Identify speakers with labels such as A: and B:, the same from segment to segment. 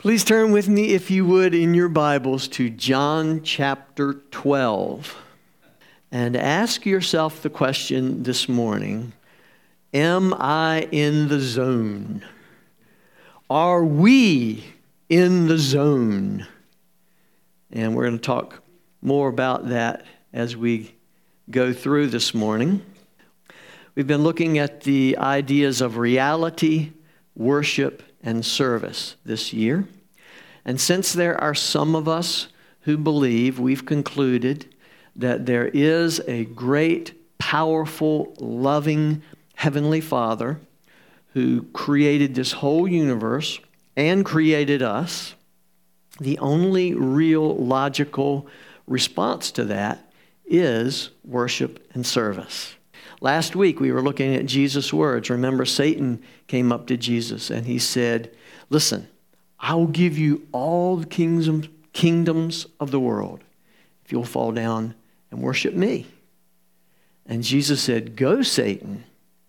A: Please turn with me, if you would, in your Bibles to John chapter 12. And ask yourself the question this morning, am I in the zone? Are we in the zone? And we're going to talk more about that as we go through this morning. We've been looking at the ideas of reality, worship, and service this year. And since there are some of us who believe, we've concluded that there is a great, powerful, loving Heavenly Father who created this whole universe and created us. The only real logical response to that is worship and service. Last week we were looking at Jesus' words. Remember, Satan came up to Jesus and he said, listen, I will give you all the kingdoms of the world if you'll fall down and worship me. And Jesus said, go, Satan.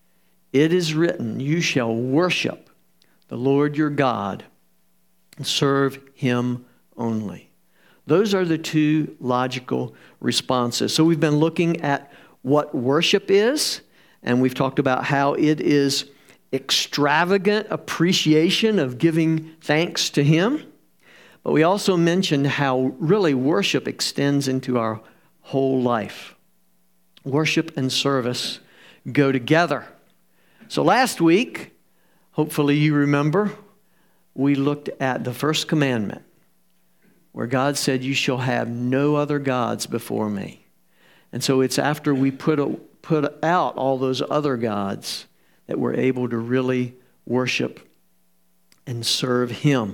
A: It is written, you shall worship the Lord your God and serve him only. Those are the two logical responses. So we've been looking at what worship is, and we've talked about how it is extravagant appreciation of giving thanks to him. But we also mentioned how really worship extends into our whole life. Worship and service go together. So last week, hopefully you remember, we looked at the first commandment where God said, you shall have no other gods before me. And so it's after we put out all those other gods that we're able to really worship and serve him.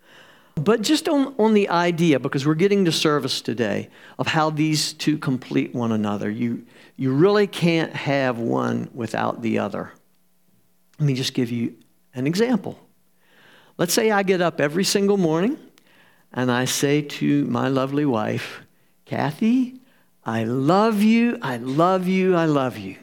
A: But just on the idea, because we're getting to service today, of how these two complete one another. You really can't have one without the other. Let me just give you an example. Let's say I get up every single morning and I say to my lovely wife, Kathy, I love you, I love you, I love you.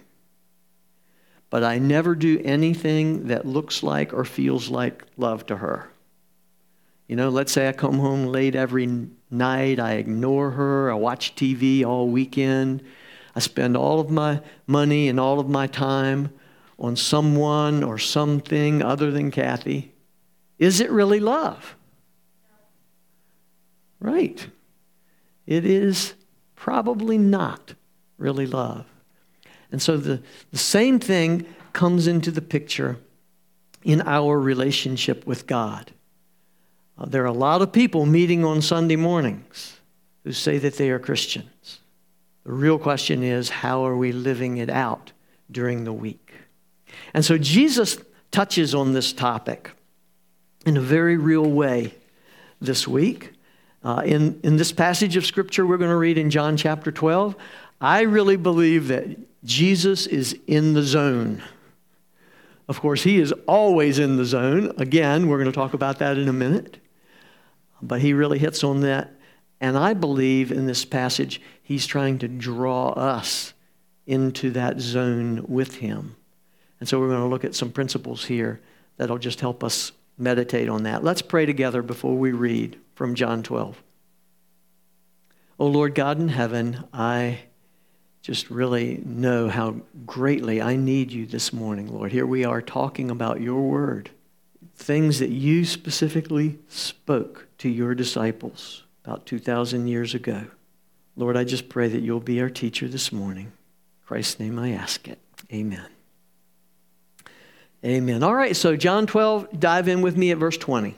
A: But I never do anything that looks like or feels like love to her. You know, let's say I come home late every night, I ignore her, I watch TV all weekend, I spend all of my money and all of my time on someone or something other than Kathy. Is it really love? Right. It is probably not really love. And so the same thing comes into the picture in our relationship with God. There are a lot of people meeting on Sunday mornings who say that they are Christians. The real question is, how are we living it out during the week? And so Jesus touches on this topic in a very real way this week. In this passage of Scripture we're going to read in John chapter 12, I really believe that Jesus is in the zone. Of course, he is always in the zone. Again, we're going to talk about that in a minute. But he really hits on that. And I believe in this passage, he's trying to draw us into that zone with him. And so we're going to look at some principles here that'll just help us meditate on that. Let's pray together before we read from John 12. Oh Lord God in heaven, I just really know how greatly I need you this morning, Lord. Here we are talking about your word, things that you specifically spoke to your disciples about 2,000 years ago. Lord, I just pray that you'll be our teacher this morning. In Christ's name I ask it. Amen. Amen. All right, so John 12, dive in with me at verse 20.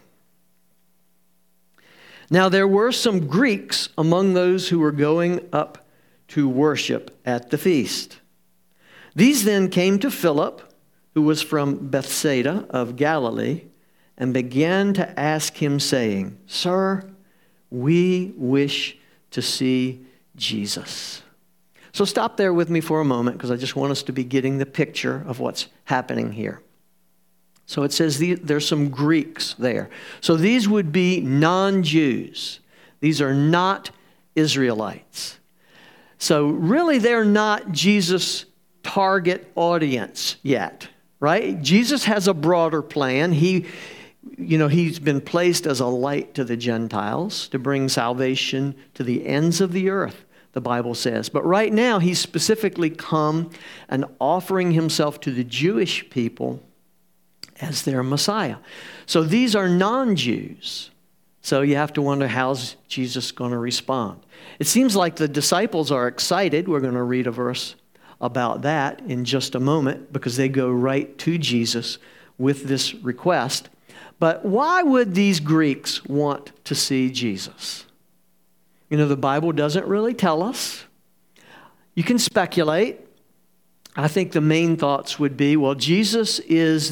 A: Now there were some Greeks among those who were going up to worship at the feast. These then came to Philip, who was from Bethsaida of Galilee, and began to ask him, saying, Sir, we wish to see Jesus. So stop there with me for a moment, because I just want us to be getting the picture of what's happening here. So it says there's some Greeks there. So these would be non-Jews. These are not Israelites. So really they're not Jesus' target audience yet, right? Jesus has a broader plan. He He's been placed as a light to the Gentiles to bring salvation to the ends of the earth, the Bible says. But right now, he's specifically come and offering himself to the Jewish people as their Messiah. So these are non-Jews. So you have to wonder, how's Jesus going to respond? It seems like the disciples are excited. We're going to read a verse about that in just a moment, because they go right to Jesus with this request. But why would these Greeks want to see Jesus? The Bible doesn't really tell us. You can speculate. I think the main thoughts would be, well, Jesus is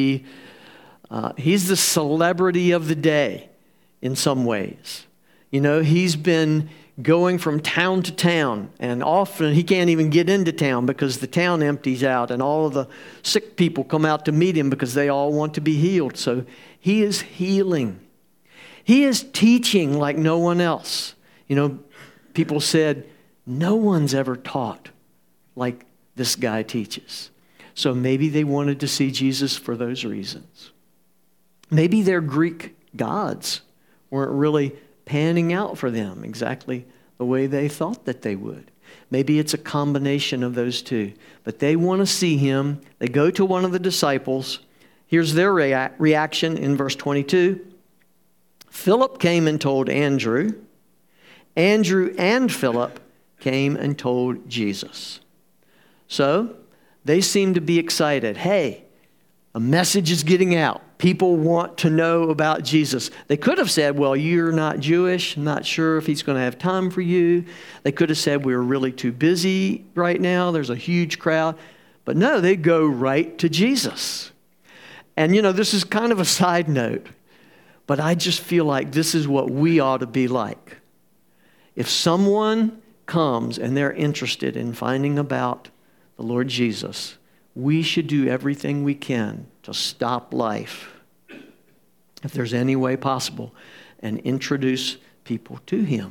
A: he's the celebrity of the day in some ways. He's been going from town to town, and often he can't even get into town because the town empties out and all of the sick people come out to meet him because they all want to be healed. So he is healing. He is teaching like no one else. People said, no one's ever taught like this guy teaches. So maybe they wanted to see Jesus for those reasons. Maybe their Greek gods weren't really panning out for them exactly the way they thought that they would. Maybe it's a combination of those two. But they want to see him. They go to one of the disciples. Here's their reaction in verse 22. Philip came and told Andrew. Andrew and Philip came and told Jesus. So they seem to be excited. Hey, a message is getting out. People want to know about Jesus. They could have said, well, you're not Jewish. I'm not sure if he's going to have time for you. They could have said, we're really too busy right now. There's a huge crowd. But no, they go right to Jesus. And, this is kind of a side note, but I just feel like this is what we ought to be like. If someone comes and they're interested in finding about the Lord Jesus, we should do everything we can to stop life, if there's any way possible, and introduce people to him.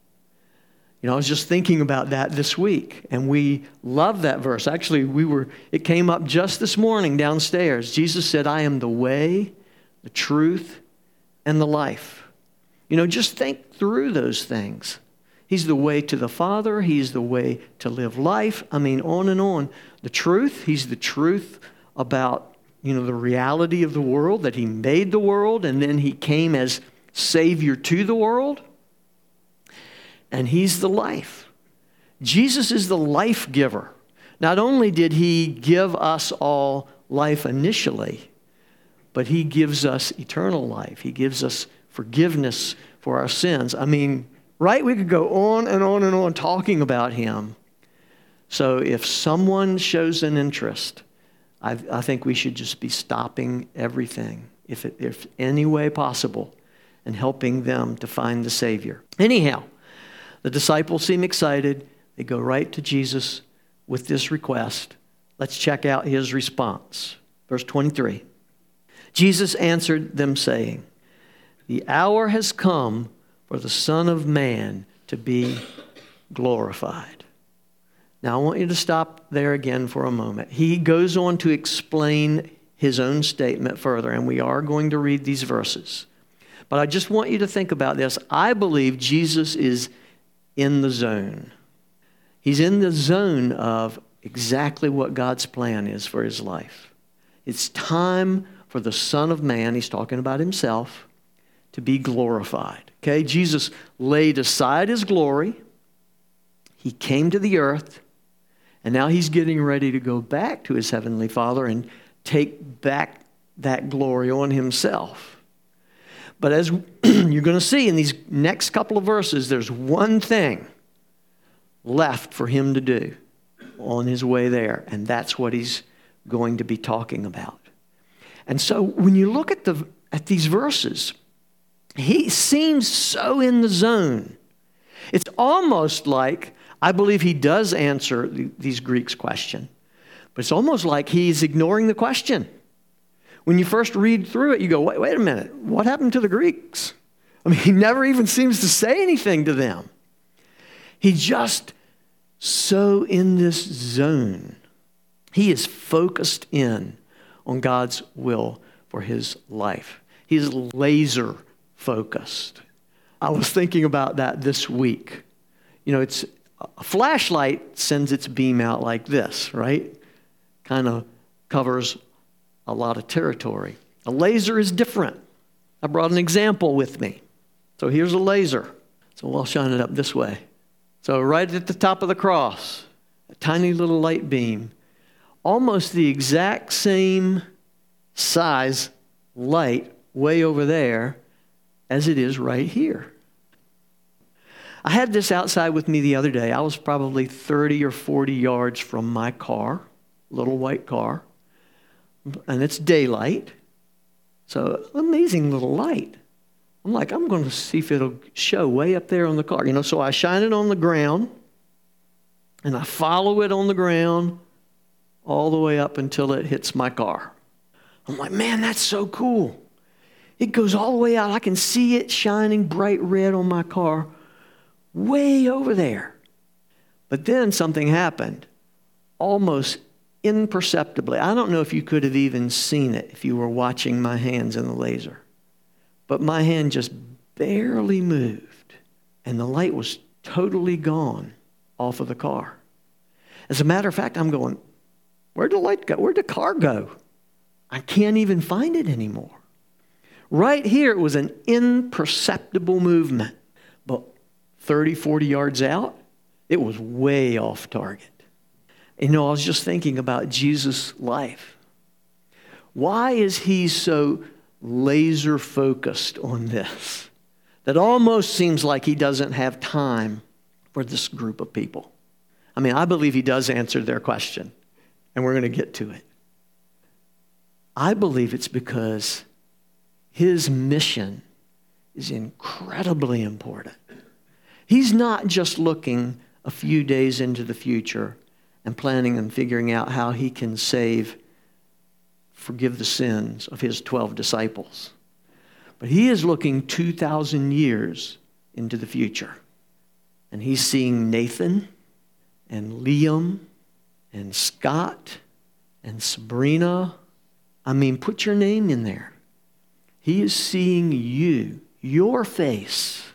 A: I was just thinking about that this week, and we love that verse. Actually, it came up just this morning downstairs. Jesus said, I am the way, the truth, and the life. Just think through those things. He's the way to the Father. He's the way to live life. On and on. The truth, he's the truth about, the reality of the world, that he made the world, and then he came as Savior to the world. And he's the life. Jesus is the life giver. Not only did he give us all life initially, but he gives us eternal life. He gives us forgiveness for our sins. Right? We could go on and on and on talking about him. So if someone shows an interest, I think we should just be stopping everything, if any way possible, and helping them to find the Savior. Anyhow, the disciples seem excited. They go right to Jesus with this request. Let's check out his response. Verse 23. Jesus answered them saying, the hour has come for the Son of Man to be glorified. Now, I want you to stop there again for a moment. He goes on to explain his own statement further, and we are going to read these verses. But I just want you to think about this. I believe Jesus is in the zone. He's in the zone of exactly what God's plan is for his life. It's time for the Son of Man, he's talking about himself, to be glorified. Okay, Jesus laid aside his glory. He came to the earth, and now he's getting ready to go back to his heavenly Father and take back that glory on himself. But as you're going to see in these next couple of verses, there's one thing left for him to do on his way there, and that's what he's going to be talking about. And so when you look at these verses, he seems so in the zone. It's almost like, I believe he does answer these Greeks' question, but it's almost like he's ignoring the question. When you first read through it, you go, wait a minute, what happened to the Greeks? He never even seems to say anything to them. He's just so in this zone. He is focused in on God's will for his life. He's laser focused. I was thinking about that this week. It's a flashlight sends its beam out like this, right? Kind of covers a lot of territory. A laser is different. I brought an example with me. So here's a laser. So I'll shine it up this way. So right at the top of the cross, a tiny little light beam, almost the exact same size light way over there as it is right here. I had this outside with me the other day. I was probably 30 or 40 yards from my car, little white car, and it's daylight. So amazing little light. I'm like, I'm going to see if it'll show way up there on the car. So I shine it on the ground, and I follow it on the ground all the way up until it hits my car. I'm like, man, that's so cool. It goes all the way out. I can see it shining bright red on my car way over there. But then something happened, almost imperceptibly. I don't know if you could have even seen it if you were watching my hands in the laser. But my hand just barely moved, and the light was totally gone off of the car. As a matter of fact, I'm going, where'd the light go? Where'd the car go? I can't even find it anymore. Right here, it was an imperceptible movement. But 30, 40 yards out, it was way off target. I was just thinking about Jesus' life. Why is he so laser focused on this? That almost seems like he doesn't have time for this group of people. I believe he does answer their question, and we're going to get to it. I believe it's because his mission is incredibly important. He's not just looking a few days into the future and planning and figuring out how he can forgive the sins of his 12 disciples. But he is looking 2,000 years into the future. And he's seeing Nathan and Liam and Scott and Sabrina. Put your name in there. He is seeing you, your face,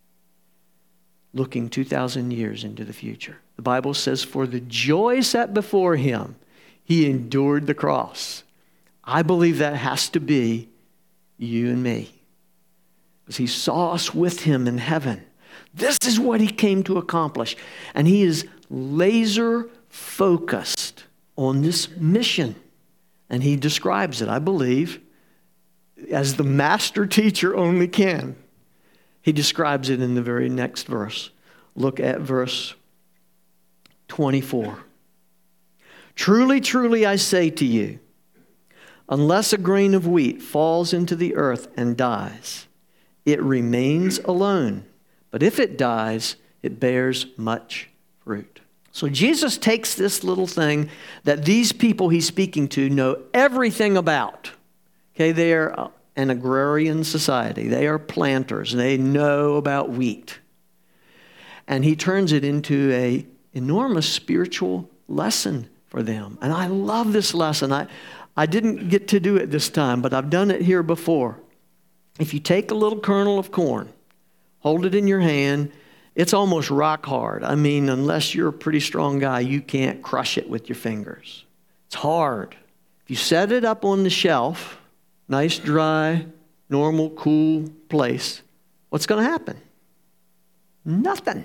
A: looking 2,000 years into the future. The Bible says, for the joy set before him, he endured the cross. I believe that has to be you and me. Because he saw us with him in heaven. This is what he came to accomplish. And he is laser focused on this mission. And he describes it, I believe, as the master teacher only can. He describes it in the very next verse. Look at verse 24. Truly, truly, I say to you, unless a grain of wheat falls into the earth and dies, it remains alone. But if it dies, it bears much fruit. So Jesus takes this little thing that these people he's speaking to know everything about. Okay, they are an agrarian society. They are planters. They know about wheat. And he turns it into an enormous spiritual lesson for them. And I love this lesson. I didn't get to do it this time, but I've done it here before. If you take a little kernel of corn, hold it in your hand, it's almost rock hard. Unless you're a pretty strong guy, you can't crush it with your fingers. It's hard. If you set it up on the shelf, nice, dry, normal, cool place, what's going to happen? Nothing.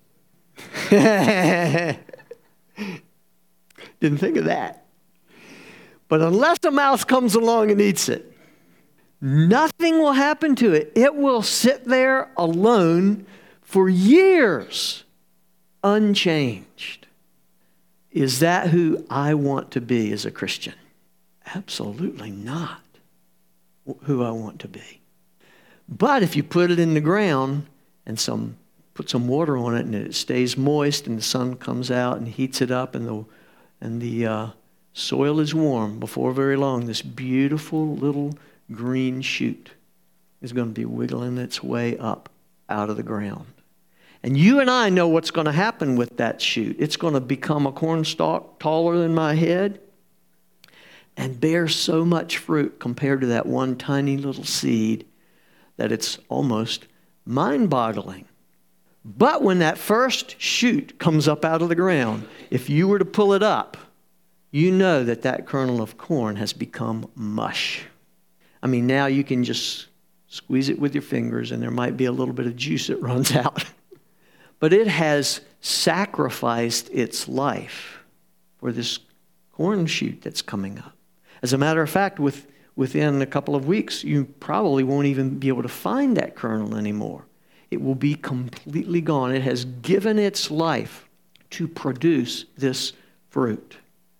A: Didn't think of that. But unless a mouse comes along and eats it, nothing will happen to it. It will sit there alone for years, unchanged. Is that who I want to be as a Christian? Absolutely not who I want to be. But if you put it in the ground and put some water on it and it stays moist and the sun comes out and heats it up and the soil is warm, before very long, this beautiful little green shoot is going to be wiggling its way up out of the ground. And you and I know what's going to happen with that shoot. It's going to become a cornstalk taller than my head. and bears so much fruit compared to that one tiny little seed that it's almost mind-boggling. But when that first shoot comes up out of the ground, if you were to pull it up, you know that that kernel of corn has become mush. I mean, now you can just squeeze it with your fingers and there might be a little bit of juice that runs out. But it has sacrificed its life for this corn shoot that's coming up. As a matter of fact, within a couple of weeks, you probably won't even be able to find that kernel anymore. It will be completely gone. It has given its life to produce this fruit.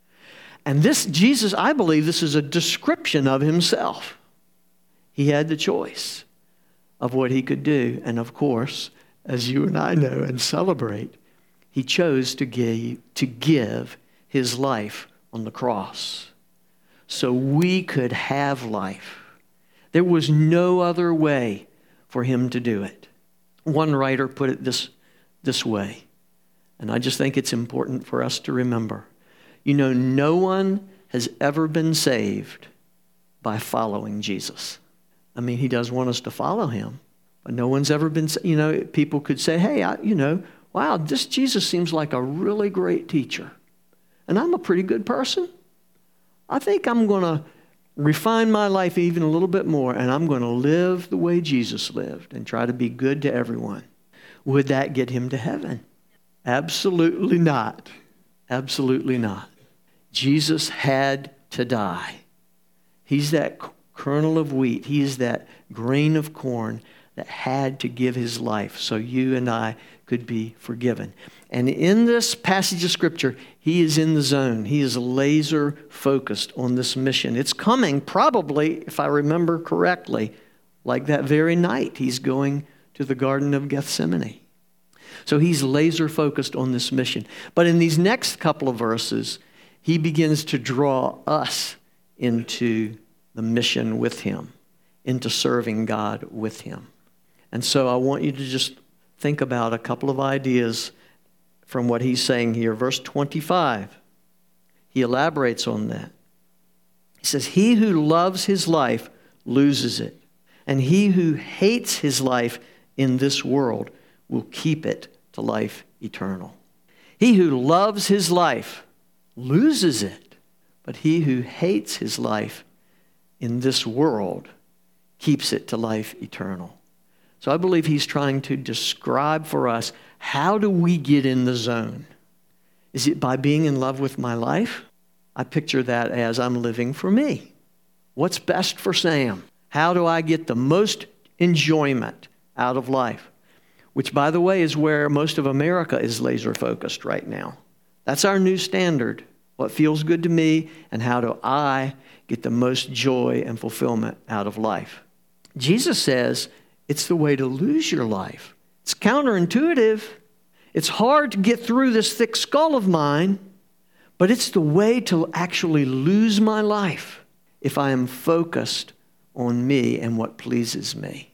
A: And this, Jesus, I believe this is a description of himself. He had the choice of what he could do. And of course, as you and I know and celebrate, he chose to give his life on the cross so we could have life. There was no other way for him to do it. One writer put it this way, and I just think it's important for us to remember. You know, no one has ever been saved by following Jesus. I mean, he does want us to follow him, but no one's ever been, people could say, hey, wow, this Jesus seems like a really great teacher, and I'm a pretty good person. I think I'm going to refine my life even a little bit more, and I'm going to live the way Jesus lived and try to be good to everyone. Would that get him to heaven? Absolutely not. Absolutely not. Jesus had to die. He's that kernel of wheat. He's that grain of corn that had to give his life so you and I could be forgiven. And in this passage of Scripture, he is in the zone. He is laser focused on this mission. It's coming probably, if I remember correctly, like that very night he's going to the Garden of Gethsemane. So he's laser focused on this mission. But in these next couple of verses, he begins to draw us into the mission with him, into serving God with him. And so I want you to just think about a couple of ideas from what he's saying here. Verse 25, he elaborates on that. He says, he who loves his life loses it, and he who hates his life in this world will keep it to life eternal. He who loves his life loses it, but he who hates his life in this world keeps it to life eternal. So I believe he's trying to describe for us, how do we get in the zone? Is it by being in love with my life? I picture that as I'm living for me. What's best for Sam? How do I get the most enjoyment out of life? Which, by the way, is where most of America is laser focused right now. That's our new standard. What feels good to me, and how do I get the most joy and fulfillment out of life? Jesus says it's the way to lose your life. It's counterintuitive. It's hard to get through this thick skull of mine, but it's the way to actually lose my life if I am focused on me and what pleases me.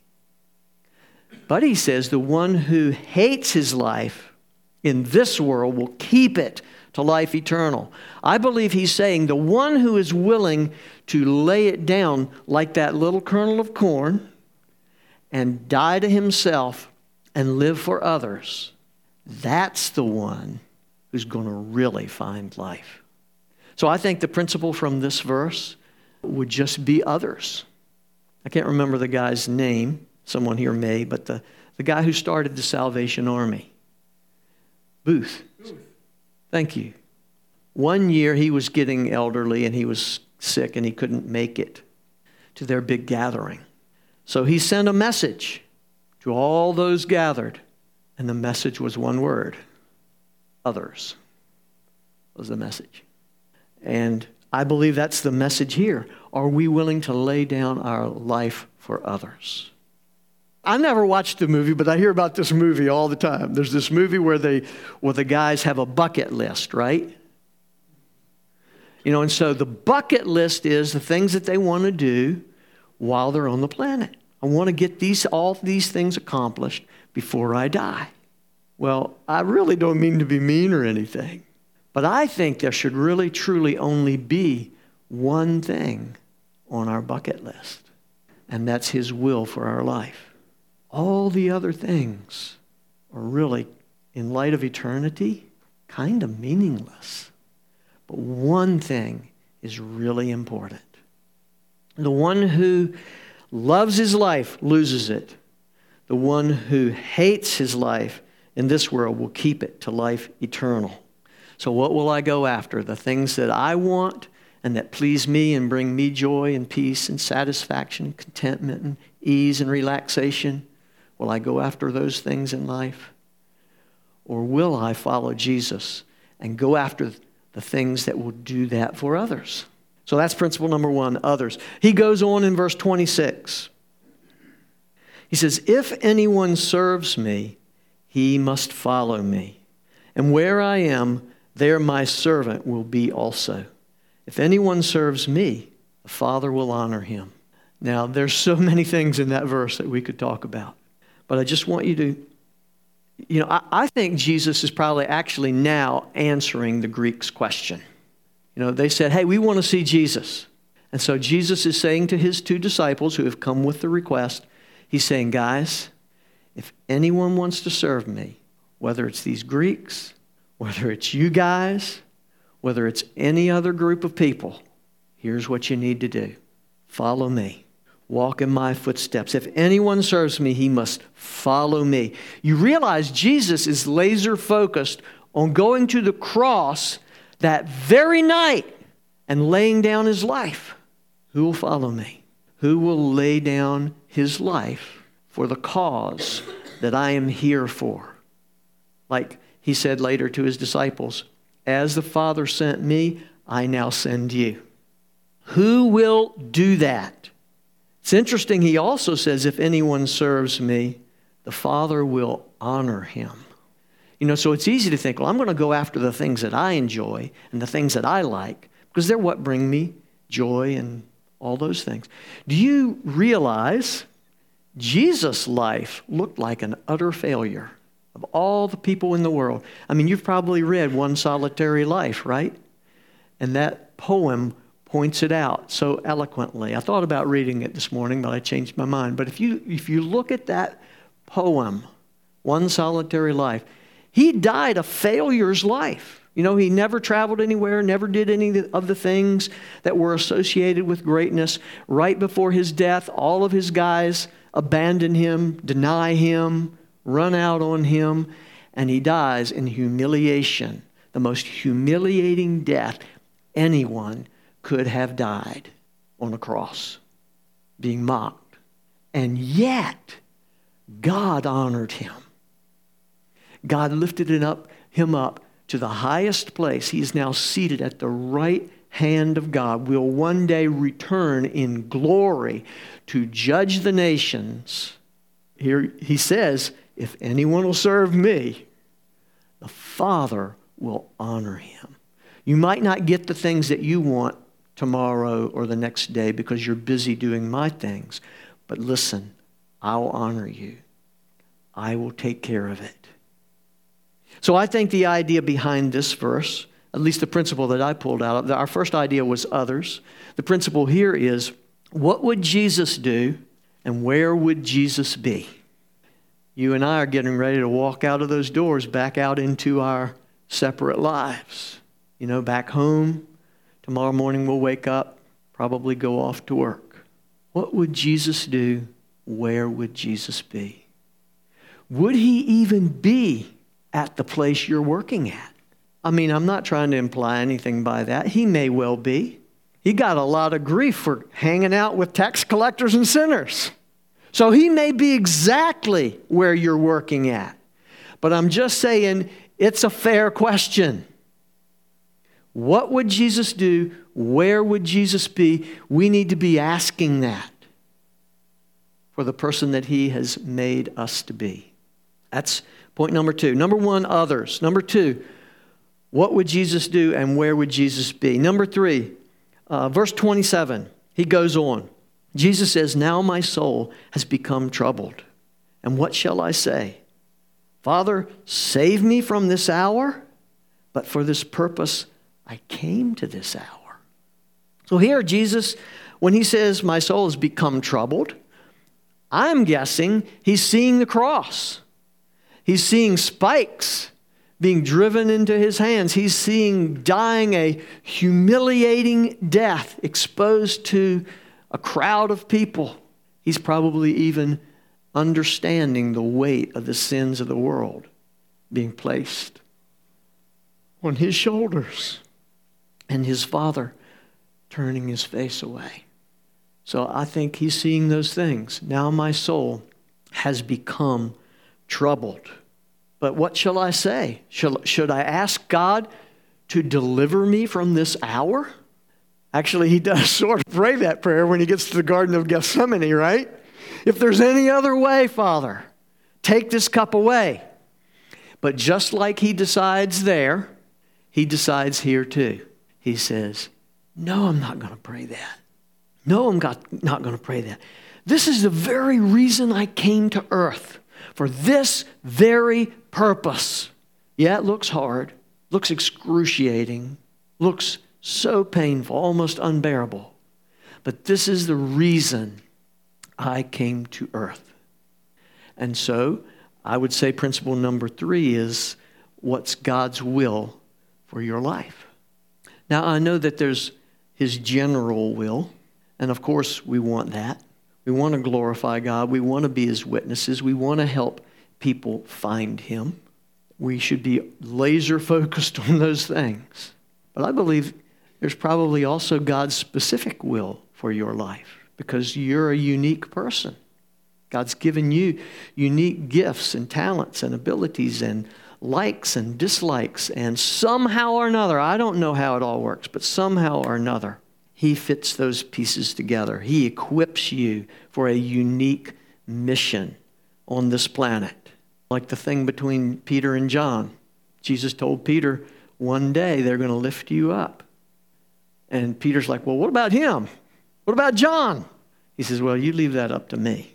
A: But he says the one who hates his life in this world will keep it to life eternal. I believe he's saying the one who is willing to lay it down like that little kernel of corn and die to himself and live for others, that's the one who's going to really find life. So I think the principle from this verse would just be others. I can't remember the guy's name. Someone here may, but the guy who started the Salvation Army. Booth. Thank you. One year he was getting elderly and he was sick and he couldn't make it to their big gathering. So he sent a message to all those gathered, and the message was one word: others was the message. And I believe that's the message here. Are we willing to lay down our life for others? I never watched the movie, but I hear about this movie all the time. There's this movie where the guys have a bucket list, right? And so the bucket list is the things that they want to do while they're on the planet. I want to get all these things accomplished before I die. Well, I really don't mean to be mean or anything, but I think there should really, truly only be one thing on our bucket list, and that's His will for our life. All the other things are really, in light of eternity, kind of meaningless. But one thing is really important. The one who loves his life loses it. The one who hates his life in this world will keep it to life eternal. So what will I go after? The things that I want and that please me and bring me joy and peace and satisfaction and contentment and ease and relaxation? Will I go after those things in life? Or will I follow Jesus and go after the things that will do that for others? So that's principle number one, others. He goes on in verse 26. He says, if anyone serves me, he must follow me. And where I am, there my servant will be also. If anyone serves me, the Father will honor him. Now, there's so many things in that verse that we could talk about. But I just want you to, I think Jesus is probably actually now answering the Greeks' question. They said, hey, we want to see Jesus. And so Jesus is saying to his two disciples who have come with the request, he's saying, guys, if anyone wants to serve me, whether it's these Greeks, whether it's you guys, whether it's any other group of people, here's what you need to do. Follow me. Walk in my footsteps. If anyone serves me, he must follow me. You realize Jesus is laser focused on going to the cross that very night and laying down his life. Who will follow me? Who will lay down his life for the cause that I am here for? Like he said later to his disciples, as the Father sent me, I now send you. Who will do that? It's interesting, he also says, if anyone serves me, the Father will honor him. So it's easy to think, well, I'm going to go after the things that I enjoy and the things that I like because they're what bring me joy and all those things. Do you realize Jesus' life looked like an utter failure of all the people in the world? I mean, you've probably read One Solitary Life, right? And that poem points it out so eloquently. I thought about reading it this morning, but I changed my mind. But if you look at that poem, One Solitary Life, he died a failure's life. He never traveled anywhere, never did any of the things that were associated with greatness. Right before his death, all of his guys abandon him, deny him, run out on him, and he dies in humiliation, the most humiliating death anyone could have died on a cross, being mocked. And yet, God honored him. God lifted him up to the highest place. He is now seated at the right hand of God, will one day return in glory to judge the nations. Here he says, if anyone will serve me, the Father will honor him. You might not get the things that you want tomorrow or the next day because you're busy doing my things. But listen, I'll honor you. I will take care of it. So I think the idea behind this verse, at least the principle that I pulled out, our first idea was others. The principle here is, what would Jesus do and where would Jesus be? You and I are getting ready to walk out of those doors, back out into our separate lives. Back home. Tomorrow morning we'll wake up, probably go off to work. What would Jesus do? Where would Jesus be? Would he even be at the place you're working at? I mean, I'm not trying to imply anything by that. He may well be. He got a lot of grief for hanging out with tax collectors and sinners. So he may be exactly where you're working at. But I'm just saying, it's a fair question. What would Jesus do? Where would Jesus be? We need to be asking that for the person that he has made us to be. That's point number two. Number one, others. Number two, what would Jesus do and where would Jesus be? Number three, verse 27, he goes on. Jesus says, now my soul has become troubled. And what shall I say? Father, save me from this hour, but for this purpose I came to this hour. So here Jesus, when he says, my soul has become troubled, I'm guessing he's seeing the cross. He's seeing spikes being driven into his hands. He's seeing dying a humiliating death exposed to a crowd of people. He's probably even understanding the weight of the sins of the world being placed on his shoulders, and his Father turning his face away. So I think he's seeing those things. Now my soul has become troubled. But what shall I say? Should I ask God to deliver me from this hour? Actually, he does sort of pray that prayer when he gets to the Garden of Gethsemane, right? If there's any other way, Father, take this cup away. But just like he decides there, he decides here too. He says, no, I'm not going to pray that. No, I'm not going to pray that. This is the very reason I came to earth, for this very purpose. Yeah, it looks hard, looks excruciating, looks so painful, almost unbearable. But this is the reason I came to earth. And so I would say principle number 3 is, what's God's will for your life? Now, I know that there's his general will, and of course we want that. We want to glorify God. We want to be his witnesses. We want to help people find him. We should be laser focused on those things. But I believe there's probably also God's specific will for your life, because you're a unique person. God's given you unique gifts and talents and abilities and likes and dislikes, and somehow or another, I don't know how it all works, but somehow or another, he fits those pieces together. He equips you for a unique mission on this planet. Like the thing between Peter and John. Jesus told Peter, one day they're going to lift you up. And Peter's like, well, what about him? What about John? He says, well, you leave that up to me.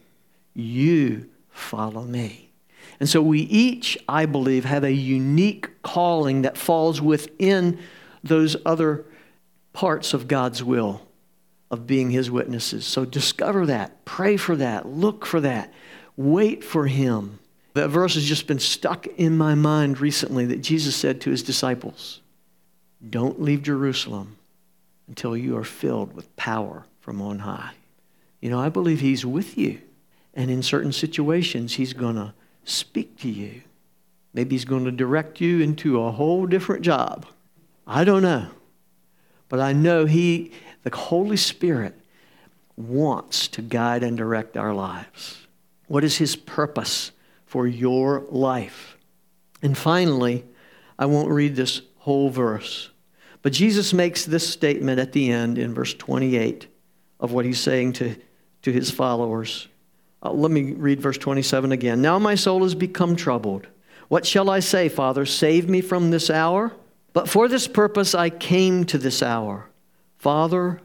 A: You follow me. And so we each, I believe, have a unique calling that falls within those other parts of God's will of being his witnesses. So discover that, pray for that, look for that, wait for him. That verse has just been stuck in my mind recently that Jesus said to his disciples, don't leave Jerusalem until you are filled with power from on high. You know, I believe he's with you. And in certain situations, he's going to speak to you. Maybe he's going to direct you into a whole different job. I don't know. But I know the Holy Spirit wants to guide and direct our lives. What is his purpose for your life? And finally, I won't read this whole verse, but Jesus makes this statement at the end in verse 28 of what he's saying to his followers. Let me read verse 27 again. Now my soul has become troubled. What shall I say, Father? Save me from this hour? But for this purpose I came to this hour. Father,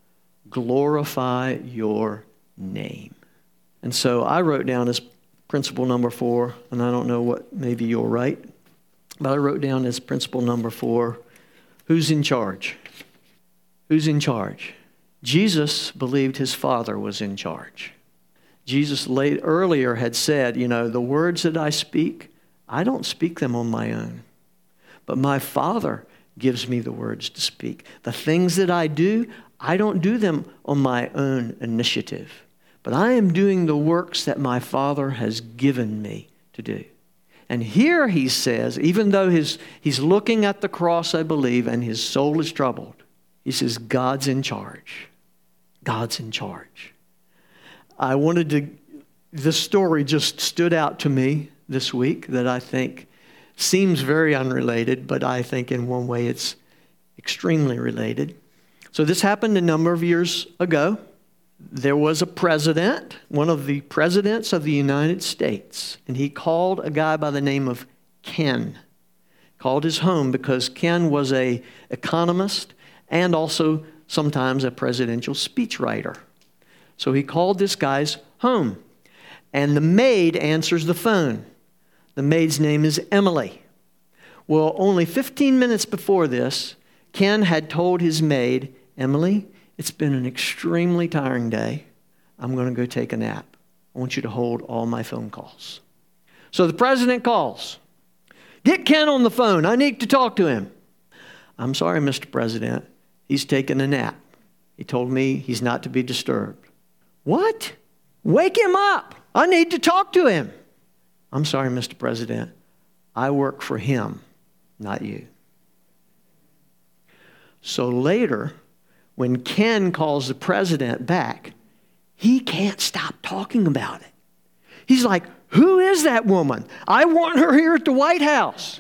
A: glorify your name. And so I wrote down as principle number 4, and I don't know what maybe you'll write, but I wrote down as principle number 4, who's in charge? Who's in charge? Jesus believed his Father was in charge. Jesus earlier had said, you know, the words that I speak, I don't speak them on my own. But my Father gives me the words to speak. The things that I do, I don't do them on my own initiative. But I am doing the works that my Father has given me to do. And here he says, even though he's looking at the cross, I believe, and his soul is troubled, he says, God's in charge. God's in charge. This story just stood out to me this week that I think seems very unrelated, but I think in one way it's extremely related. So this happened a number of years ago. There was a president, one of the presidents of the United States, and he called a guy by the name of Ken. Called his home because Ken was an economist and also sometimes a presidential speechwriter. So he called this guy's home, and the maid answers the phone. The maid's name is Emily. Well, only 15 minutes before this, Ken had told his maid, Emily, it's been an extremely tiring day. I'm going to go take a nap. I want you to hold all my phone calls. So the president calls. Get Ken on the phone. I need to talk to him. I'm sorry, Mr. President. He's taking a nap. He told me he's not to be disturbed. What? Wake him up. I need to talk to him. I'm sorry, Mr. President. I work for him, not you. So later, when Ken calls the president back, he can't stop talking about it. He's like, who is that woman? I want her here at the White House.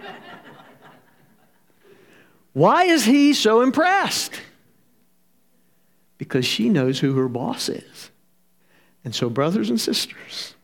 A: Why is he so impressed? Because she knows who her boss is. And so, brothers and sisters,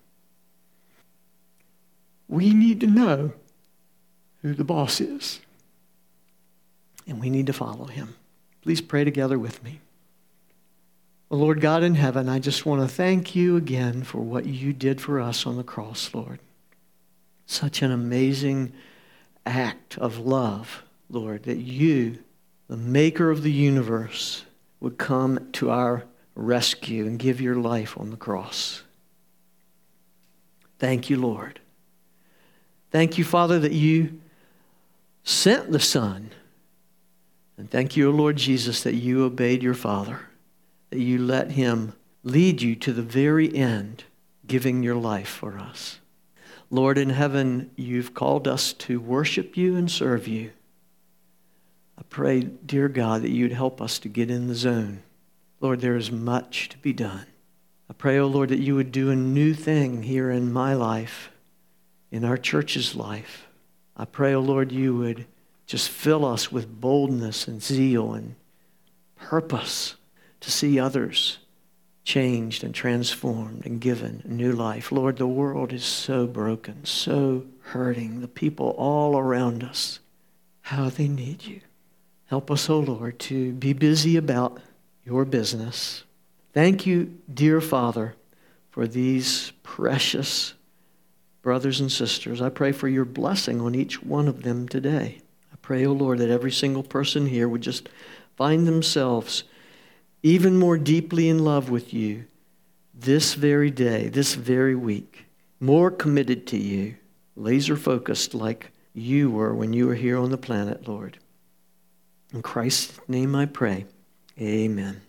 A: we need to know who the boss is. And we need to follow him. Please pray together with me. Well, Lord God in heaven, I just want to thank you again for what you did for us on the cross, Lord. Such an amazing act of love, Lord, that you, the maker of the universe, would come to our rescue and give your life on the cross. Thank you, Lord. Thank you, Father, that you sent the Son. And thank you, Lord Jesus, that you obeyed your Father, that you let him lead you to the very end, giving your life for us. Lord in heaven, you've called us to worship you and serve you. I pray, dear God, that you'd help us to get in the zone. Lord, there is much to be done. I pray, oh Lord, that you would do a new thing here in my life, in our church's life. I pray, oh Lord, you would just fill us with boldness and zeal and purpose to see others changed and transformed and given a new life. Lord, the world is so broken, so hurting. The people all around us, how they need you. Help us, oh Lord, to be busy about your business. Thank you, dear Father, for these precious brothers and sisters. I pray for your blessing on each one of them today. I pray, oh Lord, that every single person here would just find themselves even more deeply in love with you this very day, this very week, more committed to you, laser focused like you were when you were here on the planet, Lord. In Christ's name I pray, amen.